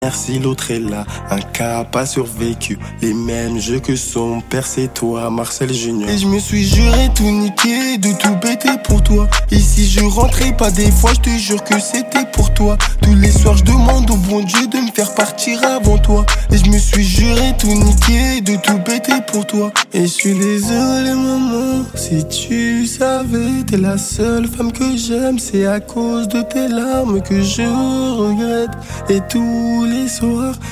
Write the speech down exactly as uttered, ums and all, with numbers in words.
Merci, l'autre est là, un cas pas survécu. Les mêmes jeux que son père, c'est toi, Marcel Junior. Et je me suis juré tout niquer, de tout bêter pour toi. Et si je rentrais pas des fois, je te jure que c'était pour toi. Tous les soirs je demande au bon Dieu de me faire partir avant toi. Et je me suis juré tout niquer, de tout bêter pour toi. Et je suis désolé maman, si tu savais, t'es la seule femme que j'aime. C'est à cause de tes larmes que je regrette. Et tous les soirs